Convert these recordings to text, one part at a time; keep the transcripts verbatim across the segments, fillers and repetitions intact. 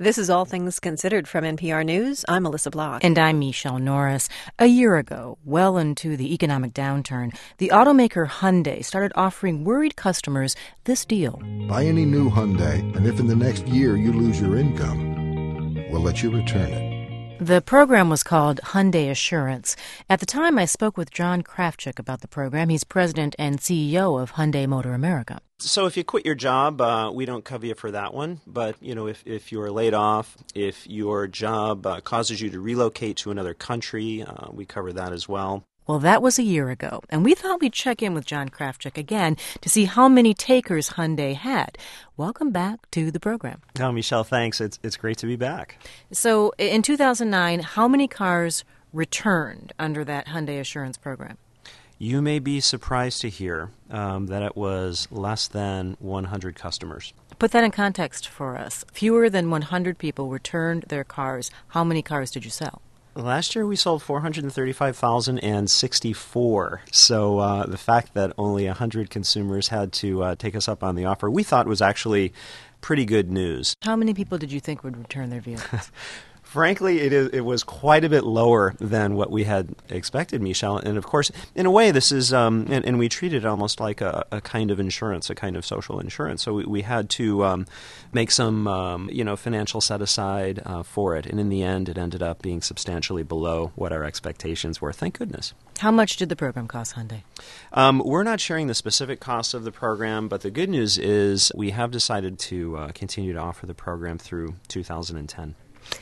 This is All Things Considered from N P R News. I'm Melissa Block. And I'm Michelle Norris. A year ago, well into the economic downturn, the automaker Hyundai started offering worried customers this deal. Buy any new Hyundai, and if in the next year you lose your income, we'll let you return it. The program was called Hyundai Assurance. At the time, I spoke with John Krafcik about the program. He's president and C E O of Hyundai Motor America. So if you quit your job, uh, we don't cover you for that one. But, you know, if, if you're laid off, if your job uh, causes you to relocate to another country, uh, we cover that as well. Well, that was a year ago, and we thought we'd check in with John Krafcik again to see how many takers Hyundai had. Welcome back to the program. Oh, Michelle, thanks. It's it's great to be back. So in two thousand nine, how many cars returned under that Hyundai Assurance program? You may be surprised to hear um, that it was less than one hundred customers. Put that in context for us. Fewer than one hundred people returned their cars. How many cars did you sell? Last year we sold four hundred thirty-five thousand sixty-four. So uh, the fact that only one hundred consumers had to uh, take us up on the offer, we thought was actually pretty good news. How many people did you think would return their vehicles? Frankly, it is, it was quite a bit lower than what we had expected, Michelle. And of course, in a way, this is, um, and, and we treated it almost like a, a kind of insurance, a kind of social insurance. So we, we had to um, make some, um, you know, financial set aside uh, for it. And in the end, it ended up being substantially below what our expectations were. Thank goodness. How much did the program cost Hyundai? Um, we're not sharing the specific costs of the program, but the good news is we have decided to uh, continue to offer the program through two thousand ten.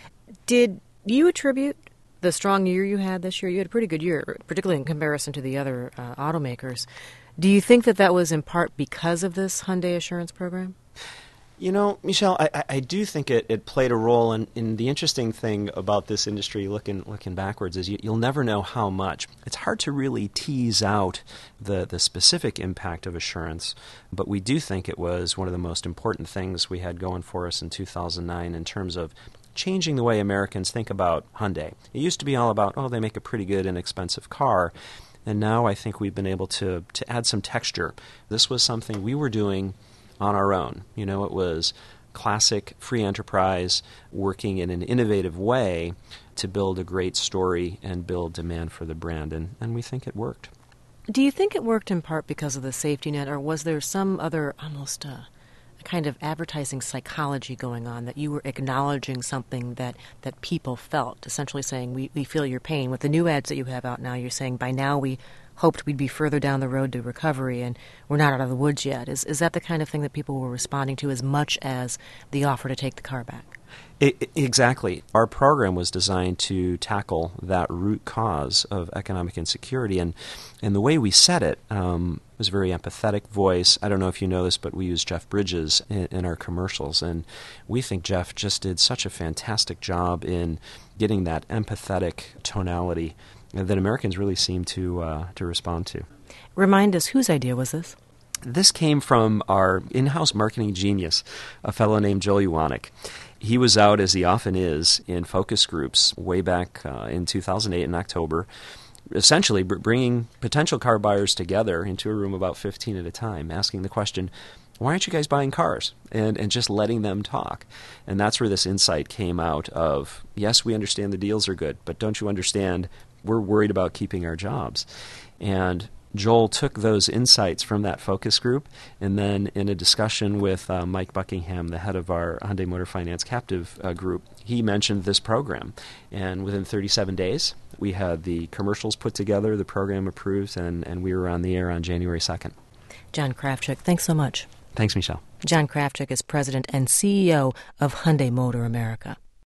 Did you attribute the strong year you had this year? You had a pretty good year, particularly in comparison to the other uh, automakers. Do you think that that was in part because of this Hyundai Assurance program? You know, Michelle, I, I do think it, it played a role. And in, in the interesting thing about this industry, looking looking backwards, is you, you'll never know how much. It's hard to really tease out the, the specific impact of assurance, but we do think it was one of the most important things we had going for us in two thousand nine in terms of changing the way Americans think about Hyundai. It used to be all about, oh, they make a pretty good, inexpensive car. And now I think we've been able to, to add some texture. This was something we were doing on our own. You know, it was classic free enterprise working in an innovative way to build a great story and build demand for the brand. And, and we think it worked. Do you think it worked in part because of the safety net, or was there some other almost uh, kind of advertising psychology going on, that you were acknowledging something that, that people felt, essentially saying, we, we feel your pain? With the new ads that you have out now, you're saying, by now we hoped we'd be further down the road to recovery and we're not out of the woods yet. Is, is that the kind of thing that people were responding to as much as the offer to take the car back? It, exactly. Our program was designed to tackle that root cause of economic insecurity, and, and the way we said it um, was a very empathetic voice. I don't know if you know this, but we use Jeff Bridges in, in our commercials, and we think Jeff just did such a fantastic job in getting that empathetic tonality that Americans really seem to uh, to respond to. Remind us, whose idea was this? This came from our in-house marketing genius, a fellow named Joel Uwanek. He was out, as he often is, in focus groups way back uh, in two thousand eight in October, essentially br- bringing potential car buyers together into a room about fifteen at a time, asking the question, why aren't you guys buying cars? And and just letting them talk. And that's where this insight came out of, yes, we understand the deals are good, but don't you understand we're worried about keeping our jobs? And Joel took those insights from that focus group, and then in a discussion with uh, Mike Buckingham, the head of our Hyundai Motor Finance captive uh, group, he mentioned this program. And within thirty-seven days, we had the commercials put together, the program approved, and, and we were on the air on January second. John Krafcik, thanks so much. Thanks, Michelle. John Krafcik is president and C E O of Hyundai Motor America.